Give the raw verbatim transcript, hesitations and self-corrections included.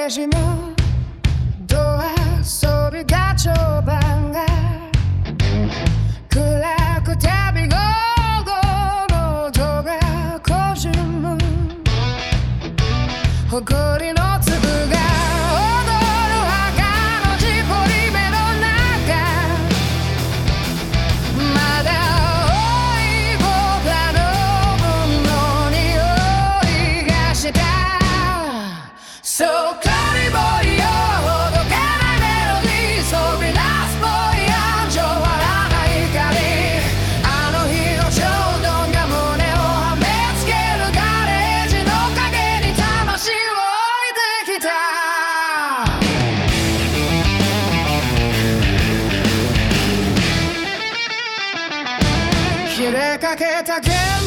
レジのドアそびが長板が暗くてビゴーゴーの音がこじむ誇りの粒が踊る墓の地彫り目の中まだ青い僕らの分の匂いがしたそうカリボイよほどけないメロディーそび出すぼいや情笑わない光あの日の衝動が胸をはめつけるガレージの陰に魂を置いてきた切れかけた弦